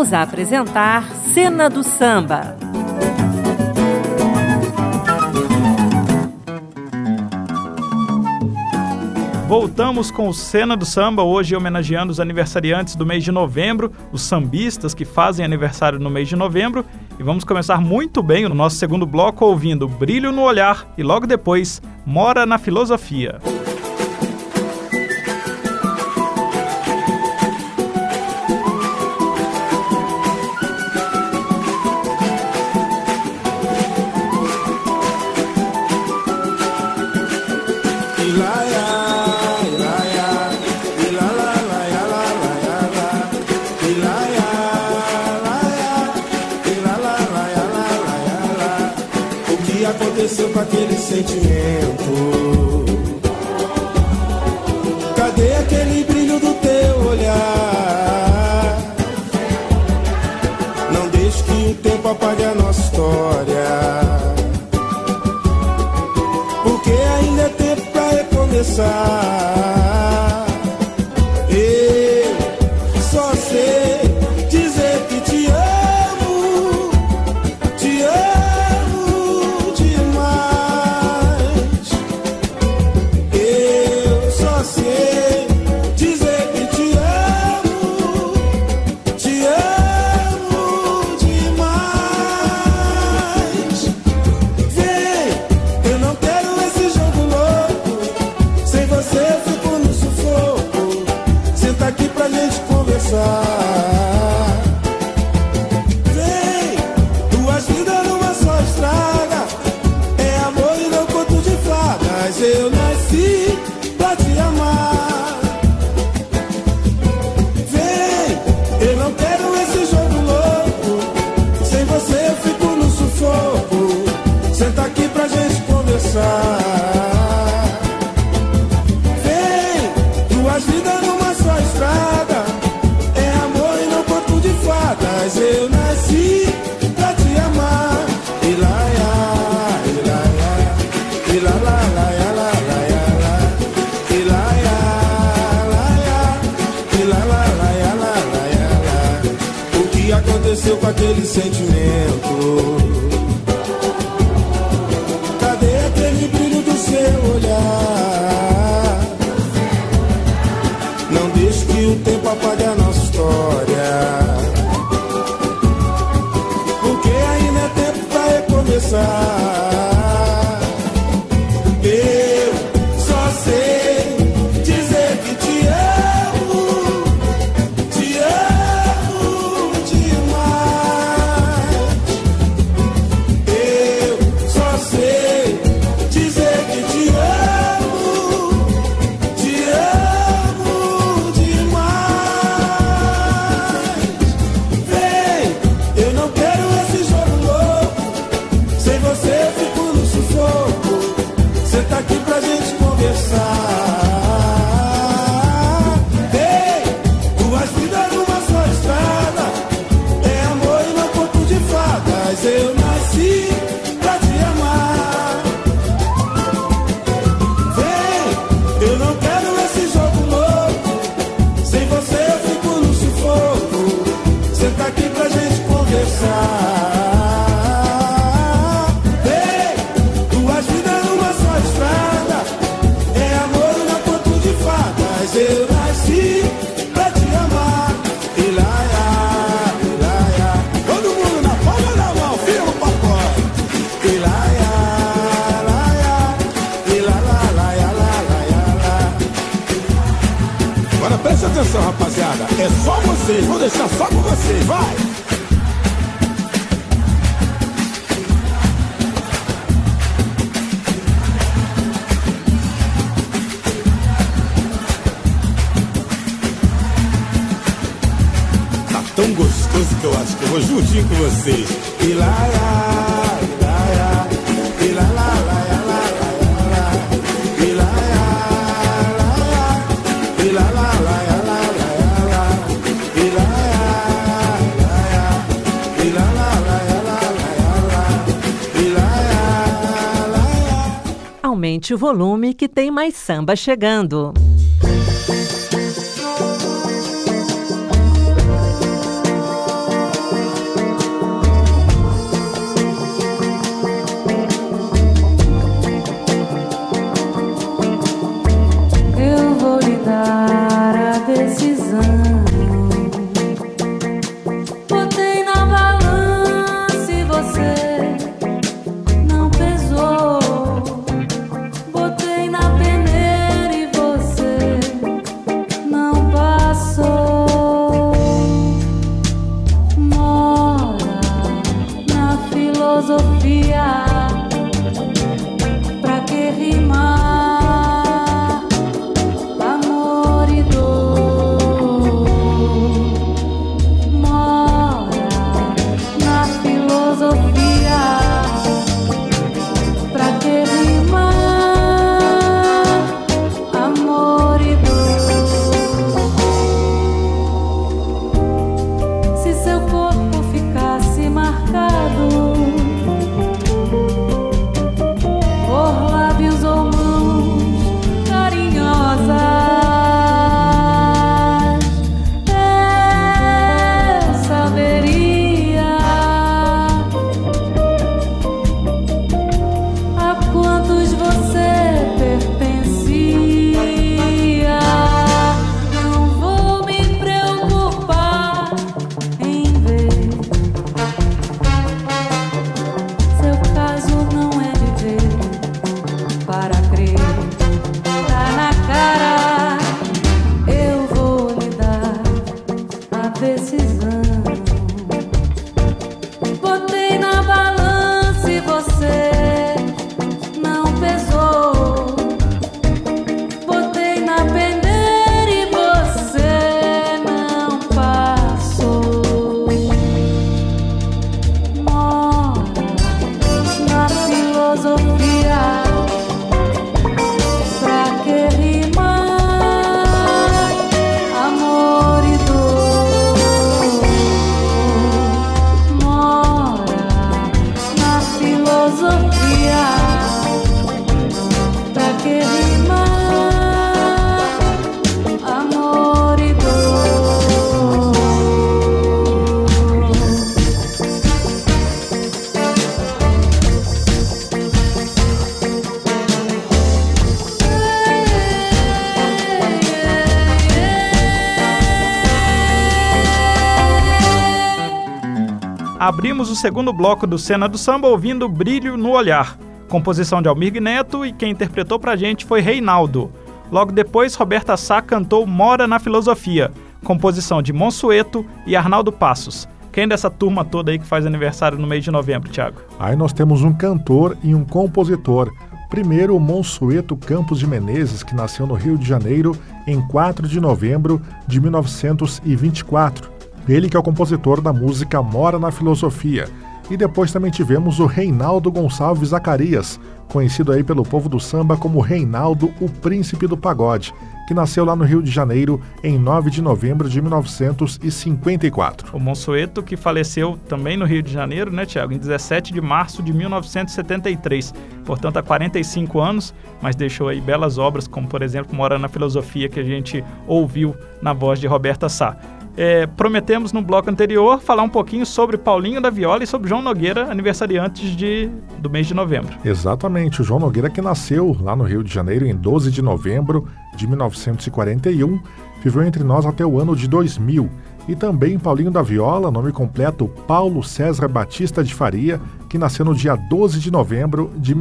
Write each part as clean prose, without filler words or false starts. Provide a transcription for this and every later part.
Voltamos a apresentar Cena do Samba. Voltamos com o Cena do Samba, hoje homenageando os aniversariantes do mês de novembro, os sambistas que fazem aniversário no mês de novembro. E vamos começar muito bem o nosso segundo bloco ouvindo Brilho no Olhar e logo depois Mora na Filosofia. Aconteceu com aquele sentimento? Cadê aquele brilho do teu olhar? Não deixe que o tempo apague a nossa história, porque ainda é tempo pra recomeçar. Eu só sei dizer que te amo, te amo. Vem, duas vidas numa só estrada, é amor e não conto de fadas. Eu nasci pra te amar. Vem, eu não quero esse jogo louco, sem você eu fico no sufoco. Senta aqui pra gente conversar. Vem, duas vidas numa só estrada, eu nasci pra te amar. E lá, e lá, e lá, lá, lá, lá, lá, e lá, e lá, lá, lá. O que aconteceu com aquele sentimento? Cadê aquele brilho do seu olhar? Não deixe que o tempo apague a nossa história, eu só sei dizer que te amo demais. Eu só sei dizer que te amo demais. Vem, eu não quero esse jogo louco, sem você eu fico no sufoco. Senta aqui pra gente conversar. Ei, duas vidas numa só estrada, é amor e não conto de fadas. Eu nasci pra te amar. Vem, eu não quero esse jogo louco, sem você eu fico no sufoco. Senta aqui pra gente conversar. Eu nasci pra te amar. E lá, todo mundo na palma da mão, firma o pacote. E lá, e lá. Agora presta atenção, rapaziada. É só vocês, vou deixar só com vocês, vai. Tão gostoso que eu acho que eu vou juntinho com vocês. E lá, e lá, e lá, e lá, Aumente o volume que tem mais samba chegando. abrimos o segundo bloco do Cena do Samba ouvindo Brilho no Olhar, composição de Almir Neto, e quem interpretou pra gente foi Reinaldo. Logo depois, Roberta Sá cantou Mora na Filosofia, composição de Monsueto e Arnaldo Passos. Quem dessa turma toda aí que faz aniversário no mês de novembro, Thiago? Aí nós temos um cantor e um compositor. Primeiro, o Monsueto Campos de Menezes, que nasceu no Rio de Janeiro em 4 de novembro de 1924. Ele que é o compositor da música Mora na Filosofia. E depois também tivemos o Reinaldo Gonçalves Zacarias, conhecido aí pelo povo do samba como Reinaldo, o Príncipe do Pagode, que nasceu lá no Rio de Janeiro em 9 de novembro de 1954. O Monsueto, que faleceu também no Rio de Janeiro, né, Thiago, em 17 de março de 1973, portanto há 45 anos, mas deixou aí belas obras, como por exemplo Mora na Filosofia, que a gente ouviu na voz de Roberta Sá. Prometemos no bloco anterior falar um pouquinho sobre Paulinho da Viola e sobre João Nogueira, aniversariantes do mês de novembro. Exatamente, o João Nogueira, que nasceu lá no Rio de Janeiro em 12 de novembro de 1941, viveu entre nós até o ano de 2000. E também Paulinho da Viola, nome completo Paulo César Batista de Faria, que nasceu no dia 12 de novembro de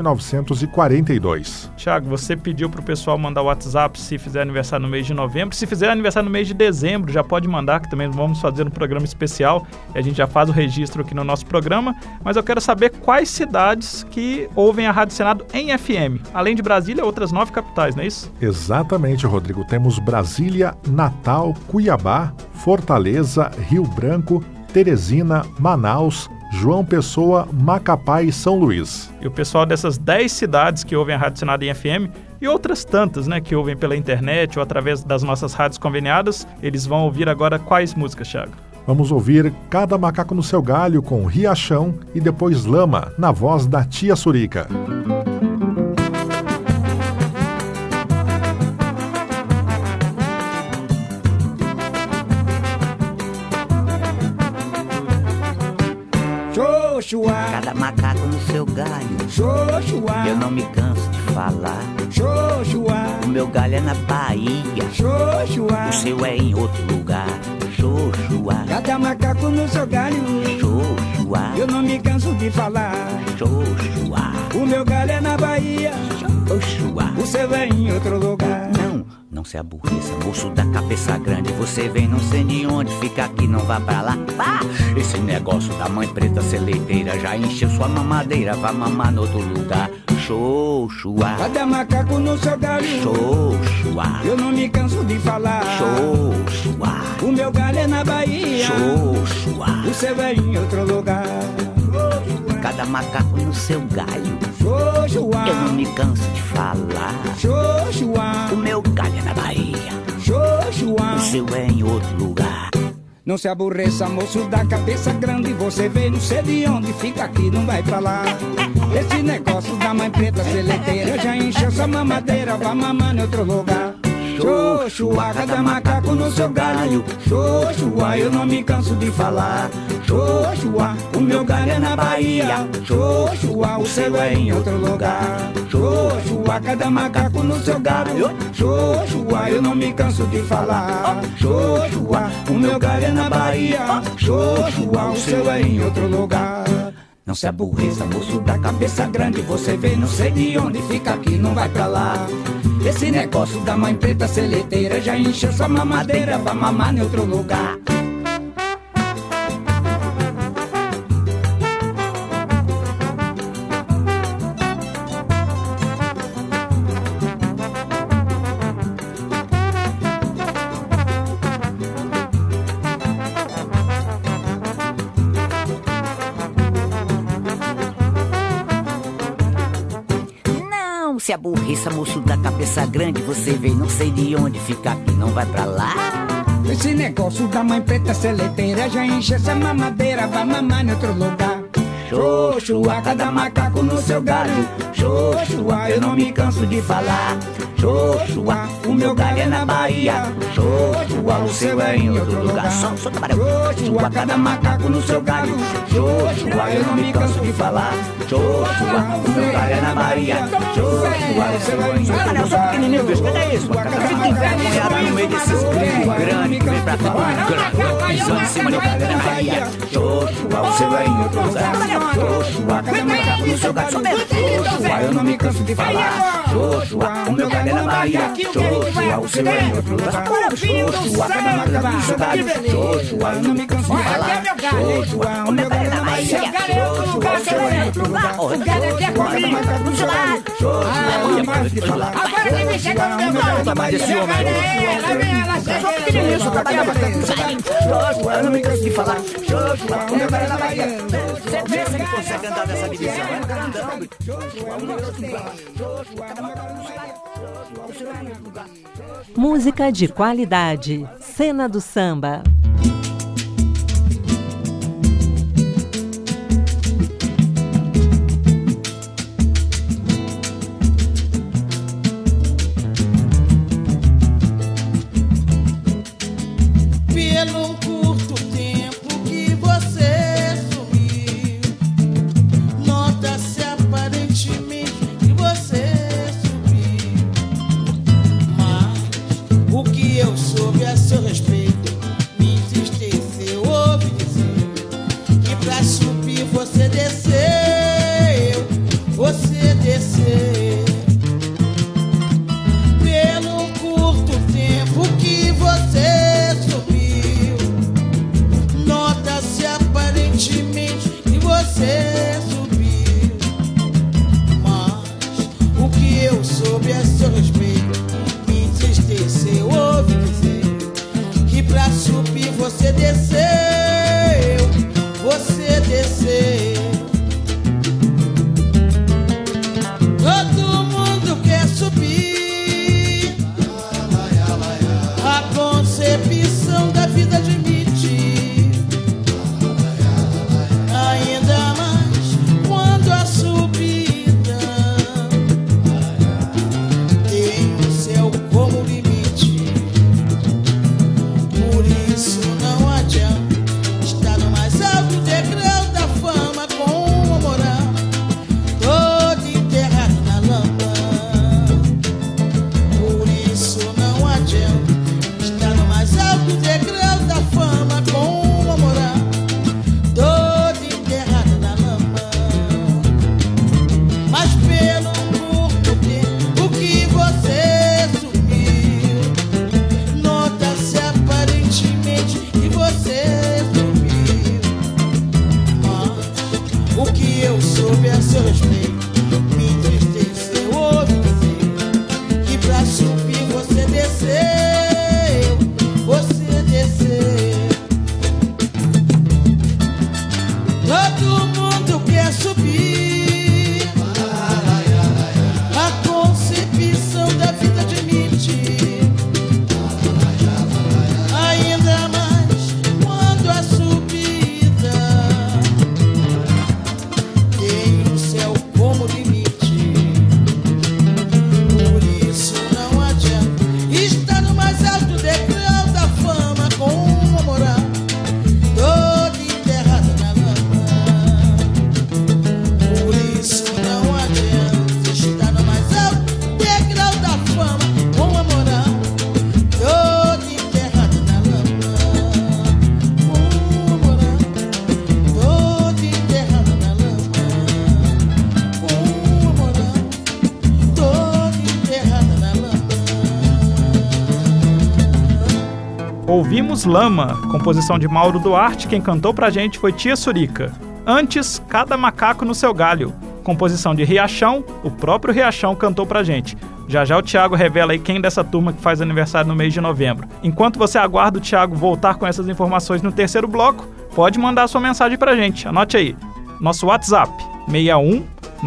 1942. Thiago, você pediu para o pessoal mandar o WhatsApp se fizer aniversário no mês de novembro. Se fizer aniversário no mês de dezembro, já pode mandar, que também vamos fazer um programa especial. E a gente já faz o registro aqui no nosso programa. Mas eu quero saber quais cidades que ouvem a Rádio Senado em FM. Além de Brasília, outras 9 capitais, não é isso? Exatamente, Rodrigo. Temos Brasília, Natal, Cuiabá, Fortaleza, Rio Branco, Teresina, Manaus, João Pessoa, Macapá e São Luís. E o pessoal dessas 10 cidades que ouvem a Rádio Senado em FM e outras tantas, né, que ouvem pela internet ou através das nossas rádios conveniadas, eles vão ouvir agora quais músicas, Thiago? Vamos ouvir Cada Macaco no Seu Galho com Riachão e depois Lama, na voz da Tia Surica. Cada macaco no seu galho, eu não me canso de falar. O meu galho é na Bahia, o seu é em outro lugar. Cada macaco no seu galho, eu não me canso de falar. O meu galho é na Bahia, o seu é em outro lugar. Não se aborreça, moço da cabeça grande. Você vem não sei de onde, fica aqui, não vá pra lá. Esse negócio da mãe preta ser leiteira já encheu sua mamadeira, vá mamar no outro lugar. Cada macaco no seu galho, eu não me canso de falar. O meu galho é na Bahia, o seu é em outro lugar. Cada macaco no seu galho, eu não me canso de falar. O meu galho é na Bahia, o seu é em outro lugar. Não se aborreça, moço da cabeça grande. Você veio não sei de onde, fica aqui, não vai pra lá. Esse negócio da mãe preta ser leiteira já encheu sua mamadeira, vá mamar em outro lugar. Cada macaco no seu galho, eu não me canso de falar. O meu galho é na Bahia, o seu é em outro lugar. Cada macaco no seu galho, eu não me canso de falar. O meu galho é na Bahia, o seu é em outro lugar. Não se aborreça, moço da cabeça grande. Você vem não sei de onde, fica aqui, não vai pra lá. Esse negócio da mãe preta ser leiteira já encheu sua mamadeira, vá mamar em outro lugar. Se aborreça, moço da cabeça grande. Você veio não sei de onde, fica aqui, não vai pra lá. Esse negócio da mãe preta ser leiteira já enche essa mamadeira, vai mamar em outro lugar. Cada macaco no seu galho, eu não me canso de falar. O meu galho é na Bahia, o seu é em outro lugar. Cada macaco no seu galho, eu não me canso de falar. O meu galho é na Bahia, o seu é em outro lugar. Eu sou pequenininho, bicho, cadê isso? Fica envergonhado no meio desses gringos grandes que vem pra pisando em cima do galho na Bahia. Joshua, o seu é em outro lugar. Joshua, cada macaco no seu galho. Joshua, eu não me canso de falar. Joshua, o meu galho é na Bahia. Joshua, o seu é em outro lugar. Joshua, cada macaco no seu galho. Joshua, eu não me canso de falar. Joshua, o meu galho é na Bahia. Joshua, o seu é em outro lugar. Joshua, cada macaco no seu galho. Joshua, eu não me canso de falar. Agora quem me chega no meu galho. Joshua, eu não me canso de falar. Joshua, o meu galho é na Bahia. Você vê se ele consegue andar nessa divisão, é? Andando. Joshua, o meu galho é na Bahia. Joshua, cada macaco no seu galho. Joshua, o seu é em outro lugar. Música de qualidade. Cena do Samba. Pelo curto tempo que você sumiu, nota-se aparentemente que você subiu. Mas o que eu soube a seu respeito me entristeceu. Ouvi dizer que pra subir você desceu, você desceu. Pelo curto tempo que você subiu, nota-se aparentemente que você subiu. Mas o que eu soube a seu respeito me entristeceu. Ouvi dizer que pra subir você desceu, você desceu. Todo mundo quer subir, a concepção da vida admite, ainda mais quando a subida tem o céu como limite. Por isso não adianta estar no mais alto degrau da fama com uma moral todo enterrado na lama. Por isso não adianta estar no mais alto degrau da fama com uma moral todo enterrado na lama. Mas pelo curto tempo que você sumiu, nota-se aparentemente que você sumiu. Mas o que eu soube a seu respeito me entristeceu. Ouvi dizer que pra subir você desceu, você desceu. Todo mundo quer subir, a concepção da vida admite, ainda mais quando a subida tem o céu como limite. Por isso não adianta estar no mais alto degrau da fama com uma moral toda enterrada na lama. Por isso não adianta estar no mais alto degrau da fama com uma moral toda enterrada na lama. Uma moral toda enterrada na lama. Uma moral toda enterrada na lama. Ouvimos Lama, composição de Mauro Duarte. Quem cantou pra gente foi Tia Surica. Antes, Cada Macaco no Seu Galho, composição de Riachão. O próprio Riachão cantou pra gente. Já já o Thiago revela aí quem dessa turma que faz aniversário no mês de novembro. Enquanto você aguarda o Thiago voltar com essas informações no terceiro bloco, pode mandar sua mensagem pra gente. Anote aí. Nosso WhatsApp, 61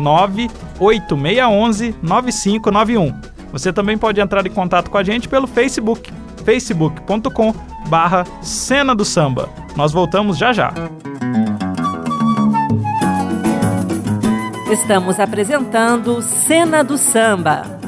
98611 9591. Você também pode entrar em contato com a gente pelo Facebook, facebook.com/Cena do Samba. Nós voltamos já já. Estamos apresentando Cena do Samba.